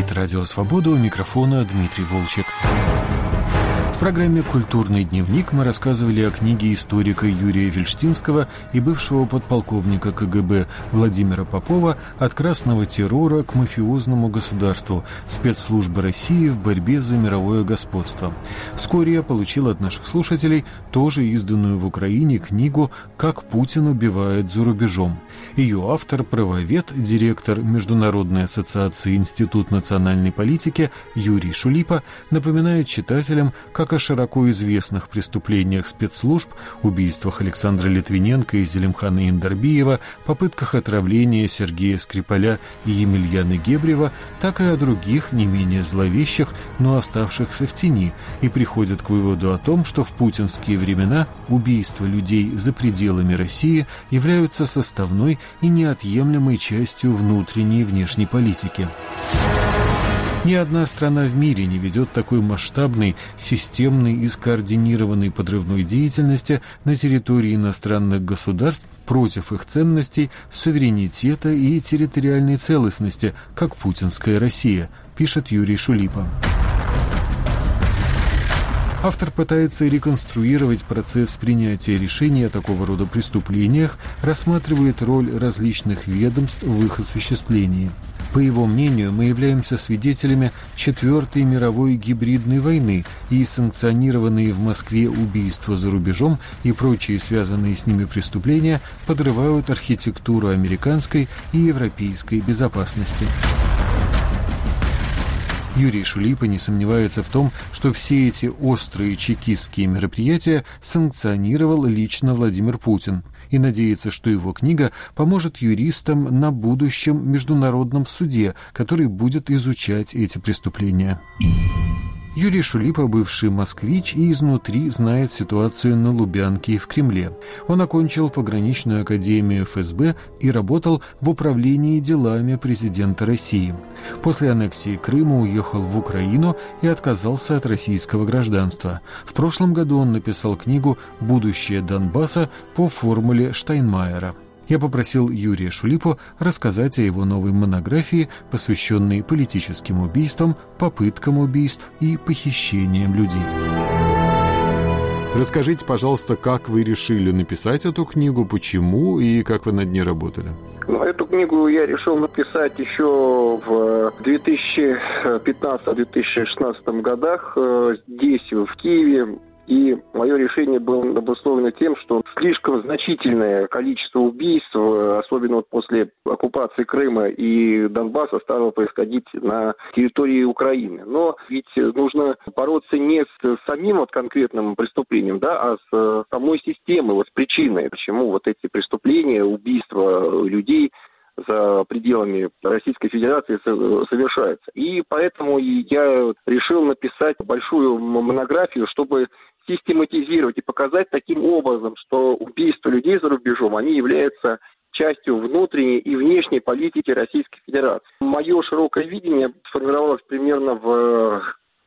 Это Радио Свобода, у микрофона Дмитрий Волчек. В программе «Культурный дневник» мы рассказывали о книге историка Юрия Вельштинского и бывшего подполковника КГБ Владимира Попова «От красного террора к мафиозному государству. Спецслужбы России в борьбе за мировое господство». Вскоре я получил от наших слушателей тоже изданную в Украине книгу «Как Путин убивает за рубежом». Ее автор, правовед, директор Международной ассоциации Институт национальной политики Юрий Шулипа напоминает читателям, как о широко известных преступлениях спецслужб, убийствах Александра Литвиненко и Зелимхана Яндарбиева, попытках отравления Сергея Скрипаля и Емельяна Гебрева, так и о других, не менее зловещих, но оставшихся в тени, и приходят к выводу о том, что в путинские времена убийства людей за пределами России являются составной и неотъемлемой частью внутренней и внешней политики. Ни одна страна в мире не ведет такой масштабной, системной и скоординированной подрывной деятельности на территории иностранных государств против их ценностей, суверенитета и территориальной целостности, как путинская Россия, пишет Юрий Шулипа. Автор пытается реконструировать процесс принятия решений о такого рода преступлениях, рассматривает роль различных ведомств в их осуществлении. По его мнению, мы являемся свидетелями Четвертой мировой гибридной войны, и санкционированные в Москве убийства за рубежом и прочие связанные с ними преступления подрывают архитектуру американской и европейской безопасности. Юрий Шулипа не сомневается в том, что все эти острые чекистские мероприятия санкционировал лично Владимир Путин, и надеется, что его книга поможет юристам на будущем международном суде, который будет изучать эти преступления. Юрий Шулипа – бывший москвич и изнутри знает ситуацию на Лубянке и в Кремле. Он окончил пограничную академию ФСБ и работал в управлении делами президента России. После аннексии Крыма уехал в Украину и отказался от российского гражданства. В прошлом году он написал книгу «Будущее Донбасса» по формуле Штайнмайера. Я попросил Юрия Шулипу рассказать о его новой монографии, посвященной политическим убийствам, попыткам убийств и похищениям людей. Расскажите, пожалуйста, как вы решили написать эту книгу, почему и как вы над ней работали? Эту книгу я решил написать еще в 2015-2016 годах здесь, в Киеве. И мое решение было обусловлено тем, что слишком значительное количество убийств, особенно после оккупации Крыма и Донбасса, стало происходить на территории Украины. Но ведь нужно бороться не с самим конкретным преступлением, а с самой системой, с причиной, почему эти преступления, убийства людей за пределами Российской Федерации совершаются. И поэтому я решил написать большую монографию, чтобы систематизировать и показать таким образом, что убийства людей за рубежом, они являются частью внутренней и внешней политики Российской Федерации. Мое широкое видение сформировалось примерно в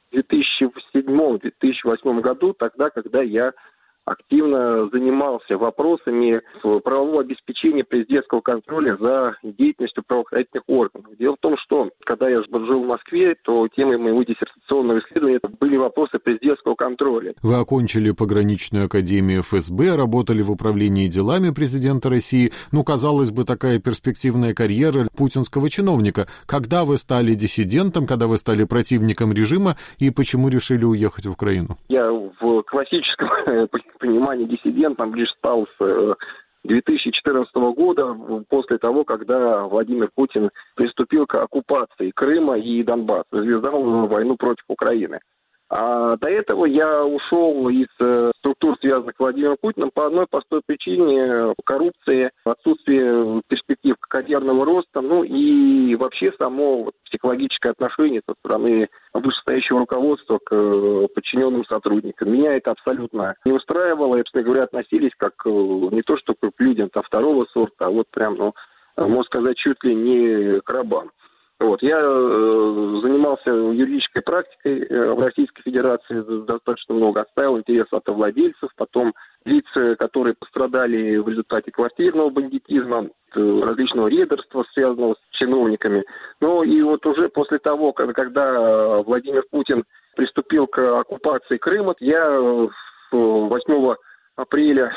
2007-2008 году, тогда, когда я активно занимался вопросами правового обеспечения президентского контроля за деятельностью правоохранительных органов. Дело в том, что когда я жил в Москве, то темой моего диссертационного исследования были вопросы президентского контроля. Вы окончили пограничную академию ФСБ, работали в управлении делами президента России. Казалось бы, такая перспективная карьера путинского чиновника. Когда вы стали диссидентом, когда вы стали противником режима и почему решили уехать в Украину? Я в классическом понимании диссидентом лишь стал с 2014 года, после того, когда Владимир Путин приступил к оккупации Крыма и Донбасса, развязал войну против Украины. А до этого я ушел из структур, связанных с Владимиром Путиным, по одной простой причине: коррупции, отсутствие перспектив карьерного роста, и вообще само психологическое отношение со стороны вышестоящего руководства к подчиненным сотрудникам. Меня это абсолютно не устраивало, и, собственно говоря, относились как не то что к людям второго сорта, а можно сказать, чуть ли не к рабам. Я занимался юридической практикой в Российской Федерации достаточно много, отстаивал интересы автовладельцев, потом лиц, которые пострадали в результате квартирного бандитизма, различного рейдерства, связанного с чиновниками. Ну и вот уже после того, когда Владимир Путин приступил к оккупации Крыма, я 8 апреля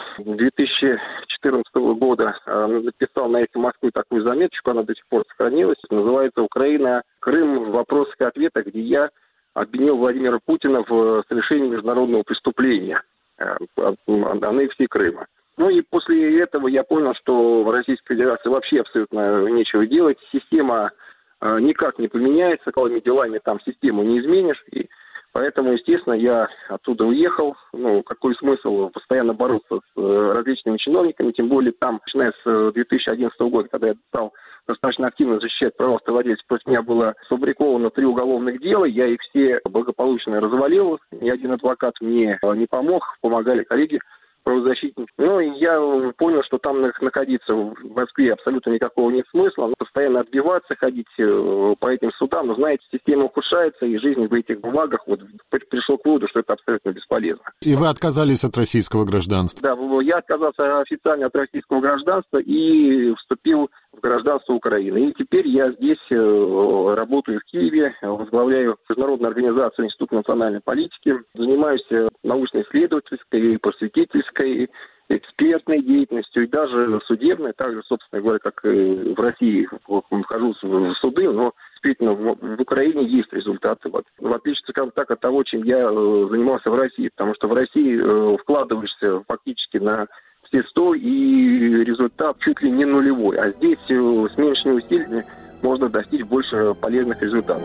2014 года написал на «Эхе Москвы» такую заметочку, она до сих пор сохранилась, называется «Украина, Крым. В вопросах и ответах», где я обвинил Владимира Путина в совершении международного преступления, аннексии Крыма. Ну и после этого я понял, что в Российской Федерации вообще абсолютно нечего делать, система никак не поменяется, какими делами там систему не изменишь, и поэтому, естественно, я оттуда уехал. Ну, какой смысл постоянно бороться с различными чиновниками, тем более там, начиная с 2011 года, когда я стал достаточно активно защищать права автовладельцев, против меня было сфабриковано 3 уголовных дела, я их все благополучно развалил, ни один адвокат мне не помог, помогали коллеги, правозащитники. Ну, и я понял, что там находиться в Москве абсолютно никакого нет смысла. Постоянно отбиваться, ходить по этим судам. Но, знаете, система ухудшается, и жизнь в этих бумагах вот пришел к выводу, что это абсолютно бесполезно. И вы отказались от российского гражданства? Да, я отказался официально от российского гражданства и вступил в гражданство Украины. И теперь я здесь работаю в Киеве, возглавляю международную организацию Института национальной политики, занимаюсь научно-исследовательской, просветительской, экспертной деятельностью и даже судебной, также, собственно говоря, как и в России, вхожу в суды, но действительно в Украине есть результаты, в отличие, скажем так, от того, чем я занимался в России, потому что в России вкладываешься фактически на все 100, и результат чуть ли не нулевой. А здесь с меньшими усилиями можно достичь больше полезных результатов.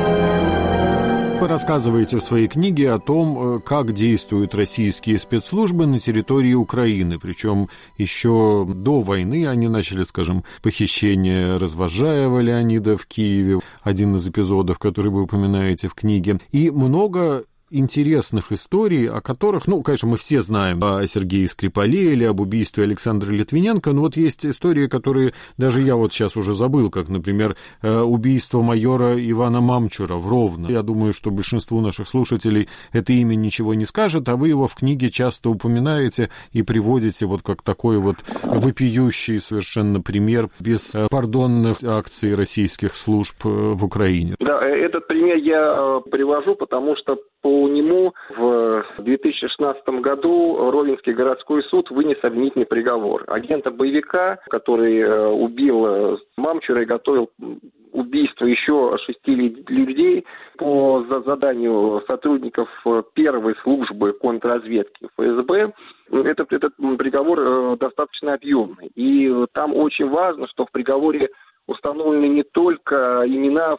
Вы рассказываете в своей книге о том, как действуют российские спецслужбы на территории Украины. Причем еще до войны они начали, скажем, похищение Развозжаева Леонида в Киеве, один из эпизодов, который вы упоминаете в книге, и много интересных историй, о которых, ну, конечно, мы все знаем о Сергее Скрипале или об убийстве Александра Литвиненко, но вот есть истории, которые даже я вот сейчас уже забыл, как, например, убийство майора Ивана Мамчура в Ровно. Я думаю, что большинству наших слушателей это имя ничего не скажет, а вы его в книге часто упоминаете и приводите вот как такой вот вопиющий совершенно пример беспардонных акций российских служб в Украине. Да, этот пример я привожу, потому что по нему в 2016 году Ровенский городской суд вынес обвинительный приговор. Агента боевика, который убил Мамчура и готовил убийство еще 6 людей по заданию сотрудников первой службы контрразведки ФСБ. Этот приговор достаточно объемный. И там очень важно, что в приговоре установлены не только имена,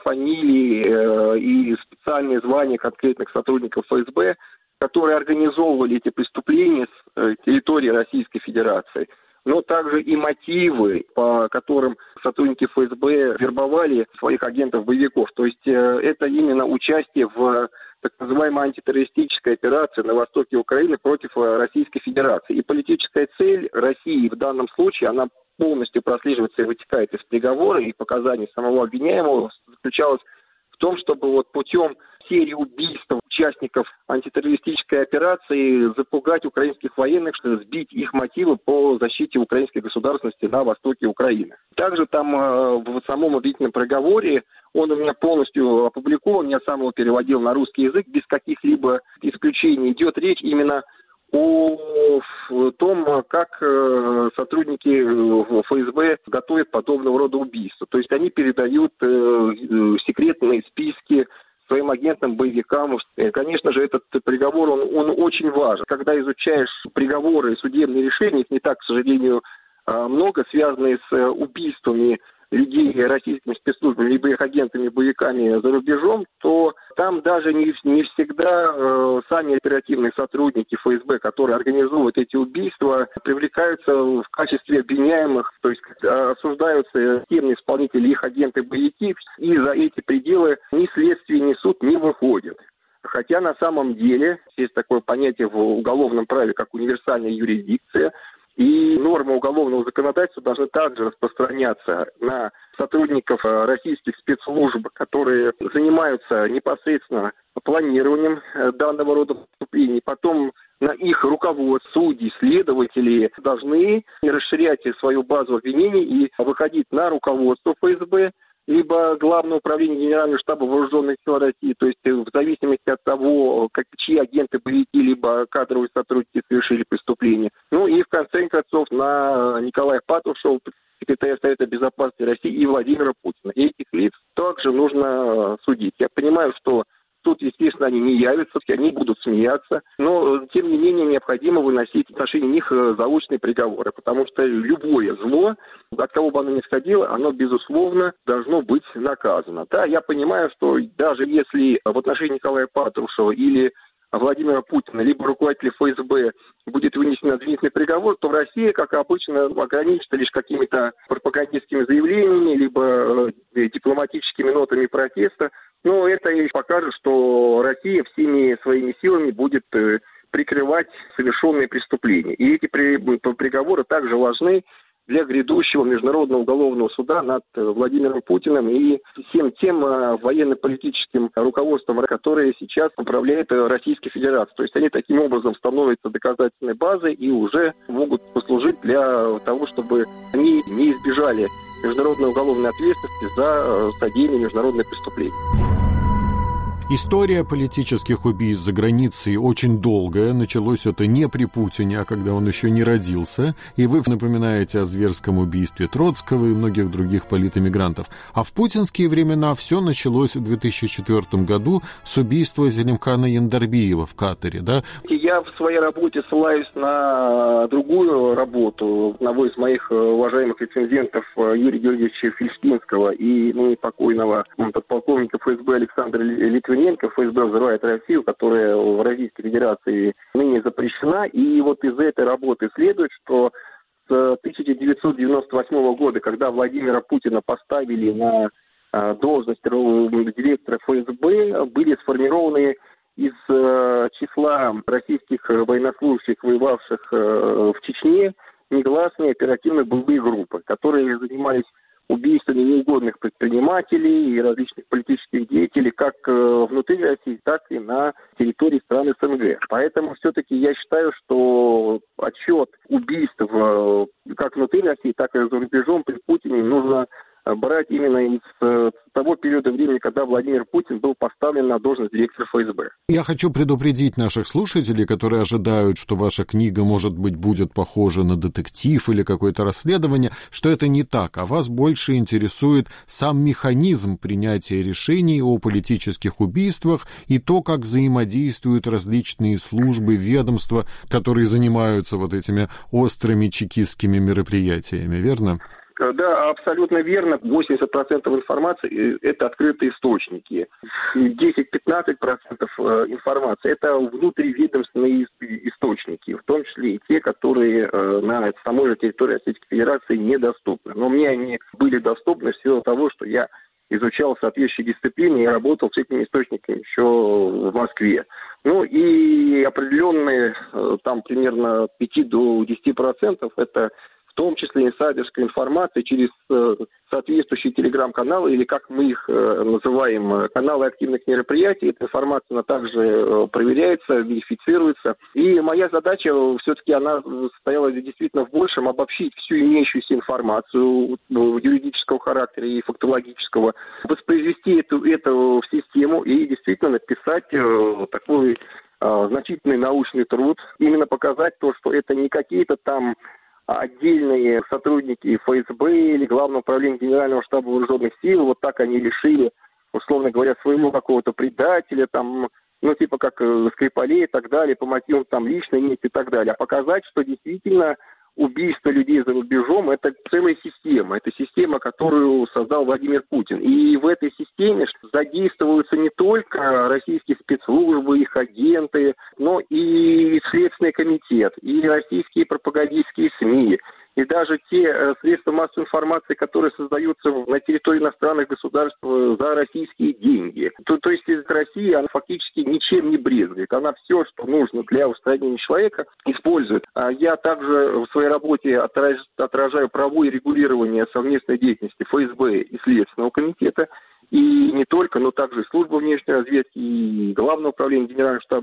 фамилии и специальные звания конкретных сотрудников ФСБ, которые организовывали эти преступления с территории Российской Федерации, но также и мотивы, по которым сотрудники ФСБ вербовали своих агентов-боевиков. То есть это именно участие в так называемой антитеррористической операции на востоке Украины против Российской Федерации. И политическая цель России в данном случае, она полностью прослеживается и вытекает из приговора и показаний самого обвиняемого, заключалась в том, чтобы вот путем серии убийств участников антитеррористической операции запугать украинских военных, чтобы сбить их мотивы по защите украинской государственности на востоке Украины. Также там в самом обвинительном приговоре, он у меня полностью опубликован, я сам его переводил на русский язык, без каких-либо исключений. Идет речь именно о том, как сотрудники ФСБ готовят подобного рода убийства. То есть они передают секретные списки своим агентам, боевикам. Конечно же, этот приговор, он очень важен. Когда изучаешь приговоры и судебные решения, их не так, к сожалению, много, связанные с убийствами людей российскими спецслужбами, либо их агентами, боевиками за рубежом, то там даже не всегда сами оперативные сотрудники ФСБ, которые организуют эти убийства, привлекаются в качестве обвиняемых, то есть осуждаются темные исполнители, их агенты-боевики, и за эти пределы ни следствие, ни суд не выходят. Хотя на самом деле есть такое понятие в уголовном праве, как универсальная юрисдикция, и нормы уголовного законодательства должны также распространяться на сотрудников российских спецслужб, которые занимаются непосредственно планированием данного рода преступлений, потом на их руководство, судьи, следователи должны расширять свою базу обвинений и выходить на руководство ФСБ, либо Главное управление Генерального штаба Вооруженных сил России, то есть в зависимости от того, чьи агенты, боевики, либо кадровые сотрудники совершили преступление. Ну и в конце концов на Николая Патрушева, секретаря Совета Безопасности России, и Владимира Путина. И этих лиц также нужно судить. Я понимаю, что тут, естественно, они не явятся, они будут смеяться, но, тем не менее, необходимо выносить в отношении них заочные приговоры, потому что любое зло, от кого бы оно ни исходило, оно, безусловно, должно быть наказано. Да, я понимаю, что даже если в отношении Николая Патрушева или Владимира Путина, либо руководителя ФСБ будет вынесен обвинительный приговор, то Россия, как обычно, ограничится лишь какими-то пропагандистскими заявлениями, либо дипломатическими нотами протеста. Но это и покажет, что Россия всеми своими силами будет прикрывать совершенные преступления. И эти приговоры также важны для грядущего Международного уголовного суда над Владимиром Путиным и всем тем военно-политическим руководством, которое сейчас управляет Российской Федерацией. То есть они таким образом становятся доказательной базой и уже могут послужить для того, чтобы они не избежали международной уголовной ответственности за содеянные международные преступления. История политических убийств за границей очень долгая. Началось это не при Путине, а когда он еще не родился. И вы напоминаете о зверском убийстве Троцкого и многих других политэмигрантов. А в путинские времена все началось в 2004 году с убийства Зелимхана Яндарбиева в Катаре, да? Я в своей работе ссылаюсь на другую работу одного из моих уважаемых рецензентов Юрия Георгиевича Фельштинского и покойного подполковника ФСБ Александра Литвиненко. ФСБ взрывает Россию, которая в Российской Федерации ныне запрещена. И вот из этой работы следует, что с 1998 года, когда Владимира Путина поставили на должность директора ФСБ, были сформированы из числа российских военнослужащих, воевавших в Чечне, негласные оперативно-боевые группы, которые занимались убийствами неугодных предпринимателей и различных политических деятелей как внутри России, так и на территории стран СНГ. Поэтому все-таки я считаю, что отчет убийств как внутри России, так и за рубежом при Путине нужно брать именно из того периода времени, когда Владимир Путин был поставлен на должность директора ФСБ. Я хочу предупредить наших слушателей, которые ожидают, что ваша книга, может быть, будет похожа на детектив или какое-то расследование, что это не так, а вас больше интересует сам механизм принятия решений о политических убийствах и то, как взаимодействуют различные службы, ведомства, которые занимаются вот этими острыми чекистскими мероприятиями, верно? Да, абсолютно верно. 80% информации – это открытые источники. 10-15% информации – это внутриведомственные источники, в том числе и те, которые на самой же территории Российской Федерации недоступны. Но мне они были доступны в силу того, что я изучал соответствующие дисциплины и работал с этими источниками еще в Москве. Ну и определенные, там примерно 5-10% это в том числе инсайдерская информация через соответствующие телеграм-каналы, или как мы их называем, каналы активных мероприятий. Эта информация она также проверяется, верифицируется. И моя задача все-таки она состояла действительно в большем обобщить всю имеющуюся информацию юридического характера и фактологического, воспроизвести это в систему и действительно написать такой значительный научный труд, именно показать то, что это не какие-то там отдельные сотрудники ФСБ или Главного управления Генерального штаба Вооруженных сил, вот так они решили, условно говоря, своего какого-то предателя, там, типа как Скрипалей и так далее, по мотивам там личной мести и так далее, а показать, что действительно убийство людей за рубежом – это целая система. Это система, которую создал Владимир Путин. И в этой системе задействуются не только российские спецслужбы, их агенты, но и Следственный комитет, и российские пропагандистские СМИ, и даже те средства массовой информации, которые создаются на территории иностранных государств за российские деньги. То есть Россия, она фактически ничем не брезгует. Она все, что нужно для устранения человека, использует. Я также в своей работе отражаю правовое регулирование совместной деятельности ФСБ и Следственного комитета. И не только, но также и служба внешней разведки, и Главное управление Генерального штаба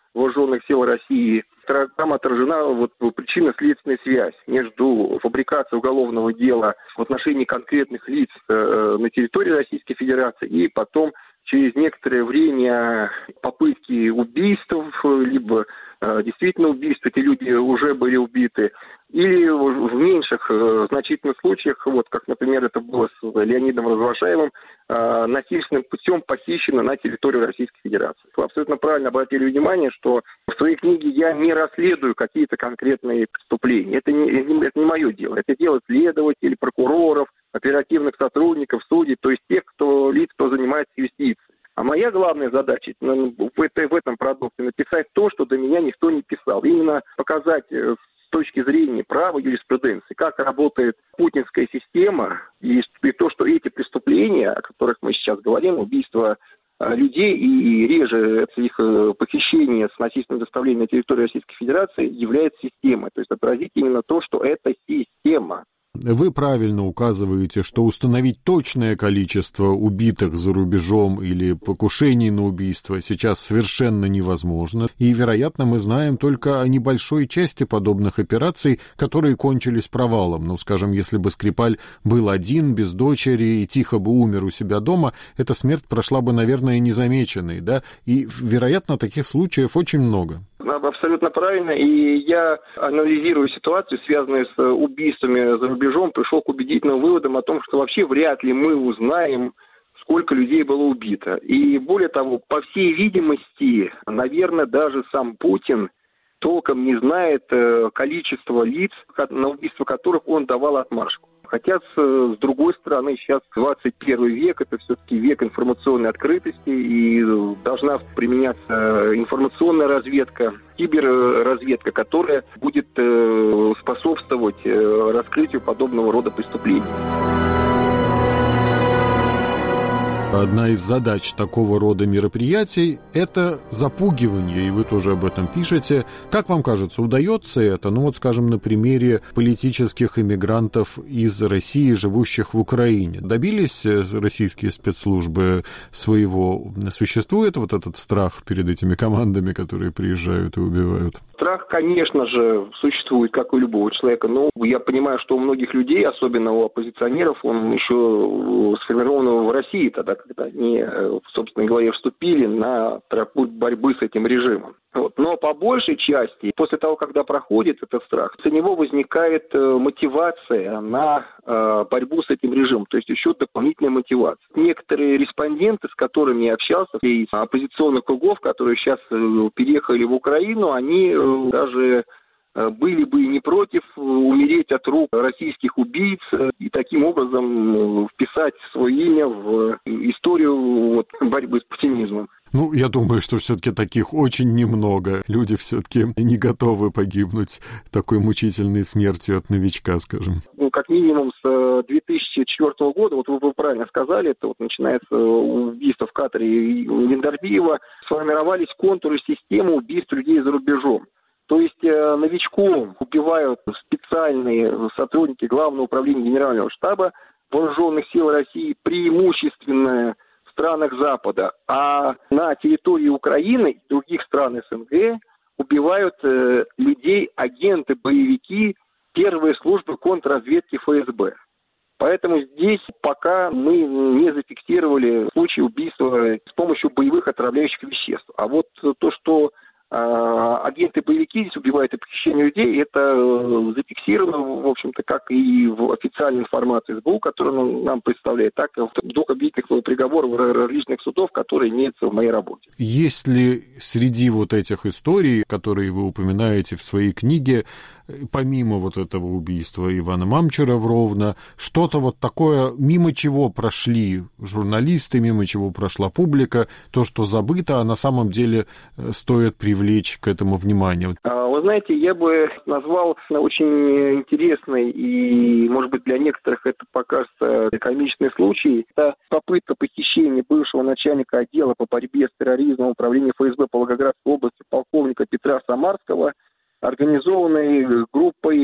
вооруженных сил России. Там отражена причинно-следственная связь между фабрикацией уголовного дела в отношении конкретных лиц на территории Российской Федерации и потом через некоторое время попытки убийств, либо действительно убийств, эти люди уже были убиты, или в меньших значительных случаях, как, например, это было с Леонидом Развашаевым, насильственным путем похищено на территории Российской Федерации. Вы абсолютно правильно обратили внимание, что в своей книге я не расследую какие-то конкретные преступления. Это не мое дело. Это дело следователей, прокуроров, оперативных сотрудников, судей, то есть тех, кто занимается юстицией. А моя главная задача в этом продукте написать то, что до меня никто не писал. Именно показать с точки зрения права, юриспруденции, как работает путинская система, и то, что эти преступления, о которых мы сейчас говорим, убийства людей и реже их похищение с насильственным доставлением на территорию Российской Федерации является системой. То есть отразить именно то, что это система. Вы правильно указываете, что установить точное количество убитых за рубежом или покушений на убийство сейчас совершенно невозможно. И, вероятно, мы знаем только о небольшой части подобных операций, которые кончились провалом. Ну, скажем, если бы Скрипаль был один, без дочери и тихо бы умер у себя дома, эта смерть прошла бы, наверное, незамеченной, да? И, вероятно, таких случаев очень много. Абсолютно правильно. И я, анализируя ситуацию, связанную с убийствами за рубежом, пришел к убедительным выводам о том, что вообще вряд ли мы узнаем, сколько людей было убито. И более того, по всей видимости, наверное, даже сам Путин толком не знает количество лиц, на убийство которых он давал отмашку. Хотя, с другой стороны, сейчас 21 век, это все-таки век информационной открытости, и должна применяться информационная разведка, киберразведка, которая будет способствовать раскрытию подобного рода преступлений. Одна из задач такого рода мероприятий – это запугивание, и вы тоже об этом пишете. Как вам кажется, удается это? Ну вот, скажем, на примере политических иммигрантов из России, живущих в Украине. Добились российские спецслужбы своего? Существует вот этот страх перед этими командами, которые приезжают и убивают? Страх, конечно же, существует, как у любого человека, но я понимаю, что у многих людей, особенно у оппозиционеров, он еще сформирован в России, тогда, когда они в собственной голове вступили на тропу борьбы с этим режимом. Но по большей части, после того, когда проходит этот страх, у него возникает мотивация на борьбу с этим режимом, то есть еще дополнительная мотивация. Некоторые респонденты, с которыми я общался, из оппозиционных кругов, которые сейчас переехали в Украину, они даже были бы не против умереть от рук российских убийц и таким образом вписать свое имя в историю борьбы с путинизмом. Ну, я думаю, что все-таки таких очень немного. Люди все-таки не готовы погибнуть такой мучительной смертью от новичка, скажем. Как минимум с 2004 года, вы правильно сказали, это начинается убийство в Катаре Яндарбиева, сформировались контуры системы убийств людей за рубежом. То есть новичком убивают специальные сотрудники Главного управления Генерального штаба Вооруженных сил России, преимущественно в странах Запада, а на территории Украины и других стран СНГ убивают людей агенты, боевики первой службы контрразведки ФСБ. Поэтому здесь пока мы не зафиксировали случаи убийства с помощью боевых отравляющих веществ. А вот то, что агенты-боевики здесь убивают и похищение людей, это зафиксировано, в общем-то, как и в официальной информации СБУ, которую нам представляет, так и в двух обвинительных приговорах различных судов, которые имеются в моей работе. Есть ли среди вот этих историй, которые вы упоминаете в своей книге, помимо вот этого убийства Ивана Мамчура в Ровно, что-то вот такое, мимо чего прошли журналисты, мимо чего прошла публика, то, что забыто, а на самом деле стоит привлечь к этому внимание? Вы знаете, я бы назвал очень интересный и, может быть, для некоторых это покажется комичный случай. Это попытка похищения бывшего начальника отдела по борьбе с терроризмом управления ФСБ по Волгоградской области полковника Петра Самарского, организованной группой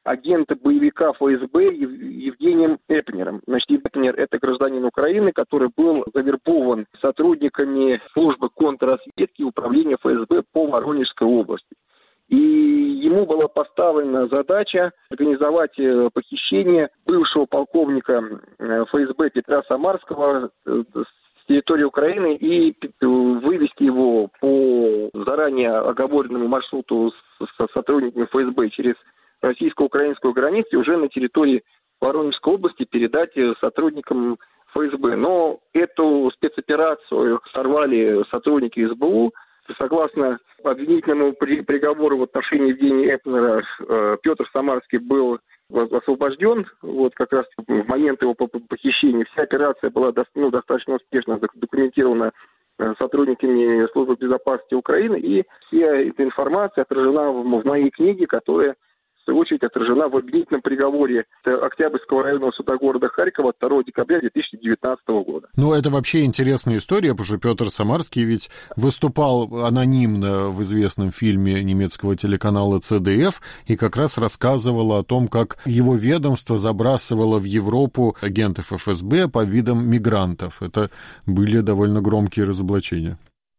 агента боевика ФСБ Евгением Эпнером. Значит, Эпнер – это гражданин Украины, который был завербован сотрудниками службы контрразведки Управления ФСБ по Воронежской области. И ему была поставлена задача организовать похищение бывшего полковника ФСБ Петра Самарского с территории Украины и вывести его по заранее оговоренному маршруту со сотрудниками ФСБ через российско-украинскую границу и уже на территории Воронежской области передать сотрудникам ФСБ. Но эту спецоперацию сорвали сотрудники СБУ. Согласно обвинительному приговору в отношении Евгения Эпнера, Петр Самарский был освобожден, вот как раз в момент его похищения. Вся операция была достаточно успешно документирована сотрудниками Службы безопасности Украины, и вся эта информация отражена в моей книге, которая в свою очередь отражена в обвинительном приговоре Октябрьского районного суда города Харькова 2 декабря 2019 года. Ну, это вообще интересная история, потому что Петр Самарский ведь выступал анонимно в известном фильме немецкого телеканала ЦДФ и как раз рассказывал о том, как его ведомство забрасывало в Европу агентов ФСБ по видам мигрантов. Это были довольно громкие разоблачения.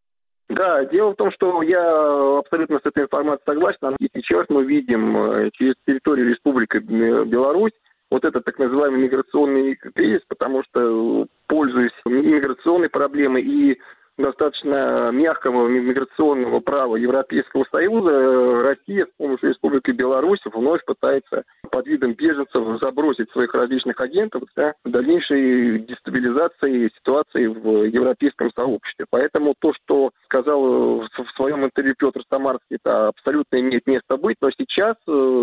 Да, дело в том, что я абсолютно с этой информацией согласен. И сейчас мы видим через территорию Республики Беларусь вот этот так называемый миграционный кризис, потому что, пользуясь миграционной проблемой и достаточно мягкого миграционного права Европейского Союза, Россия с помощью Республики Беларусь вновь пытается под видом беженцев забросить своих различных агентов для дальнейшей дестабилизации ситуации в европейском сообществе. Поэтому то, что сказал в своем интервью Петр Самарский, это абсолютно имеет место быть, но сейчас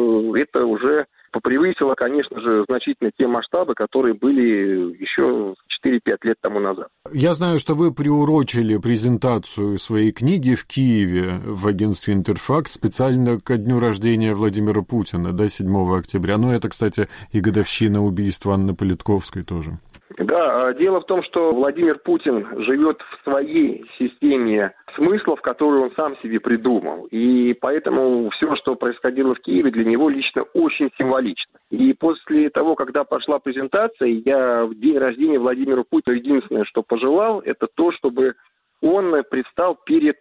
это уже превысило, конечно же, значительно те масштабы, которые были еще 4-5 лет тому назад. Я знаю, что вы приурочили презентацию своей книги в Киеве в агентстве «Интерфакс» специально ко дню рождения Владимира Путина, 7 октября. Ну, это, кстати, и годовщина убийства Анны Политковской тоже. Да, дело в том, что Владимир Путин живет в своей системе смыслов, которую он сам себе придумал. И поэтому все, что происходило в Киеве, для него лично очень символично. И после того, когда пошла презентация, я в день рождения Владимира Путина единственное, что пожелал, это то, чтобы он предстал перед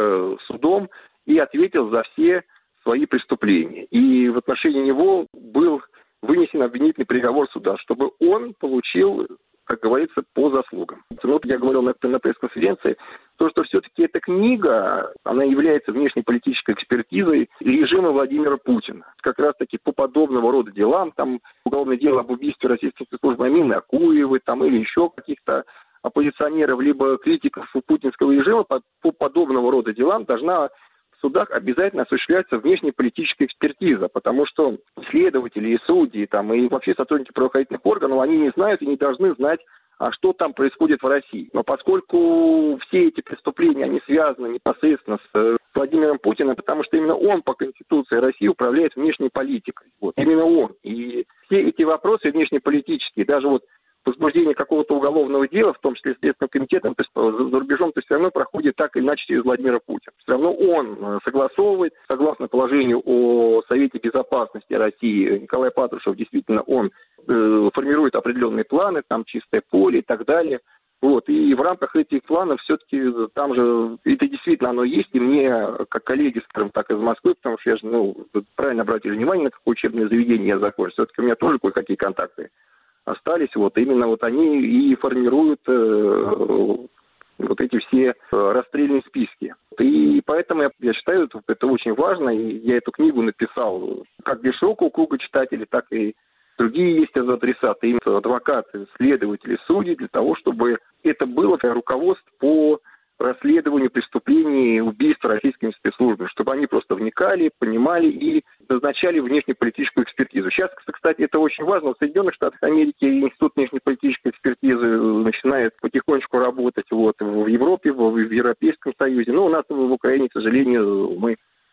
судом и ответил за все свои преступления. И в отношении него был вынесен обвинительный приговор суда, чтобы он получил, как говорится, по заслугам. Вот я говорил на пресс-конференции, то, что все-таки эта книга, она является внешнеполитической экспертизой режима Владимира Путина. Как раз-таки по подобного рода делам, там уголовное дело об убийстве российской спецслужбы Амины Акуевой, там, или еще каких-то оппозиционеров, либо критиков путинского режима, по подобного рода делам должна в судах обязательно осуществляется внешнеполитическая экспертиза, потому что следователи и судьи, там, и вообще сотрудники правоохранительных органов, они не знают и не должны знать, а что там происходит в России. Но поскольку все эти преступления, они связаны непосредственно с Владимиром Путиным, потому что именно он по Конституции России управляет внешней политикой. Вот, именно он. И все эти вопросы внешнеполитические, даже вот возбуждение какого-то уголовного дела, в том числе Следственным комитетом, то есть за рубежом, то есть все равно проходит так или иначе через Владимира Путина. Все равно он согласовывает, согласно положению о Совете Безопасности России, Николай Патрушев, действительно, он формирует определенные планы, там чистое поле и так далее. Вот. И в рамках этих планов все-таки там же, это действительно оно есть, и мне, как коллеги, скажем так, из Москвы, потому что я же, правильно обратили внимание, на какое учебное заведение я закончил, все-таки у меня тоже кое-какие контакты остались, вот именно вот они и формируют вот эти все расстрельные списки. И поэтому я считаю, это очень важно, и я эту книгу написал как для широкого круга читателей, так и другие есть адресаты, именно адвокаты, следователи, судьи, для того, чтобы это было руководство по расследованию преступлений, убийств российскими спецслужбами, чтобы они просто вникали, понимали и назначали внешнеполитическую экспертизу. Сейчас, кстати, это очень важно. В Соединенных Штатах Америки Институт внешнеполитической экспертизы начинает потихонечку работать в Европе, в Европейском Союзе. Но у нас в Украине, к сожалению, мы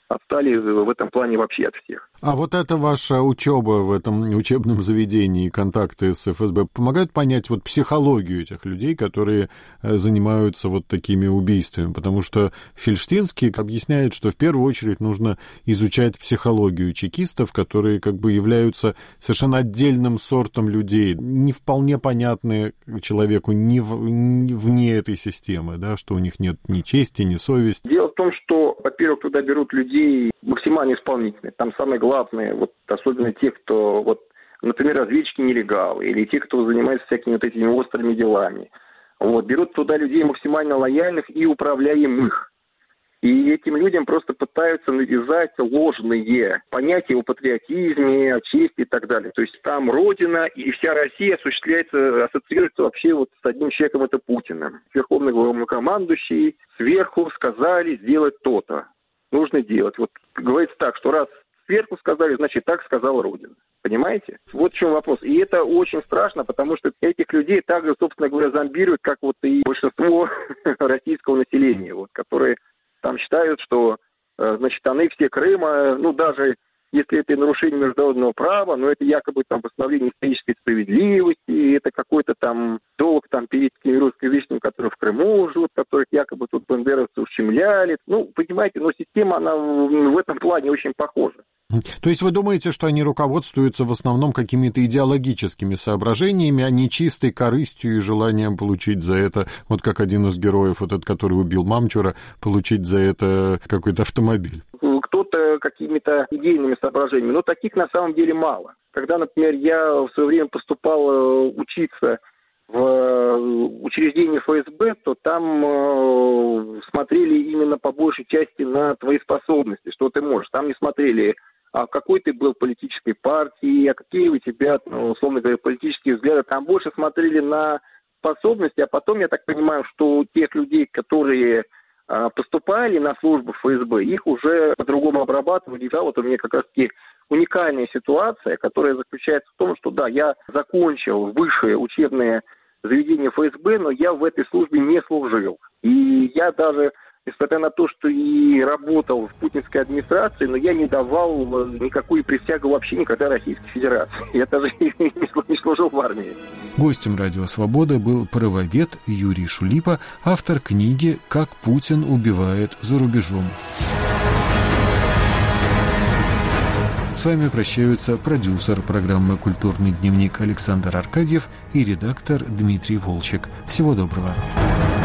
отстали в этом плане вообще от всех. А вот эта ваша учеба в этом учебном заведении, контакты с ФСБ, помогают понять вот психологию этих людей, которые занимаются вот такими убийствами? Потому что Фельштинский объясняет, что в первую очередь нужно изучать психологию чекистов, которые как бы являются совершенно отдельным сортом людей, не вполне понятные человеку вне этой системы, да, что у них нет ни чести, ни совести. Дело в том, что, во-первых, туда берут людей максимально исполнительных. Там самое главное, вот особенно те, кто, вот, например, разведчики-нелегалы, или те, кто занимается всякими вот этими острыми делами. Вот, берут туда людей максимально лояльных и управляемых. И этим людям просто пытаются навязать ложные понятия о патриотизме, о чести и так далее. То есть там Родина и вся Россия ассоциируется вообще вот с одним человеком, это Путиным. Верховный главнокомандующий сверху сказали сделать то-то. Нужно делать. Вот говорится так, что раз сверху сказали, значит так сказала Родина. Понимаете? Вот в чем вопрос. И это очень страшно, потому что этих людей также, собственно говоря, зомбируют, как вот и большинство российского населения, вот, которые там считают, что, значит, аннексия Крыма, ну, даже если это нарушение международного права, но это якобы там восстановление исторической справедливости, это какой-то там долг там перед теми русскоязычными, которые в Крыму живут, которых якобы тут бандеровцы ущемляли. Ну, понимаете, но система, она в этом плане очень похожа. То есть вы думаете, что они руководствуются в основном какими-то идеологическими соображениями, а не чистой корыстью и желанием получить за это, вот как один из героев, вот этот, который убил Мамчура, получить за это какой-то автомобиль? Кто-то какими-то идейными соображениями, но таких на самом деле мало. Когда, например, я в свое время поступал учиться в учреждение ФСБ, то там смотрели именно по большей части на твои способности, что ты можешь. Там не смотрели, а какой ты был политической партии, а какие у тебя, условно говоря, политические взгляды. Там больше смотрели на способности, а потом, я так понимаю, что у тех людей, которые поступали на службу в ФСБ, их уже по-другому обрабатывали. Да, вот у меня как раз-таки уникальная ситуация, которая заключается в том, что да, я закончил высшее учебное заведение ФСБ, но я в этой службе не служил. И я даже, несмотря на то, что и работал в путинской администрации, но я не давал никакую присягу вообще никогда Российской Федерации. Я даже не служил в армии. Гостем «Радио Свобода» был правовед Юрий Шулипа, автор книги «Как Путин убивает за рубежом». С вами прощаются продюсер программы «Культурный дневник» Александр Аркадьев и редактор Дмитрий Волчек. Всего доброго.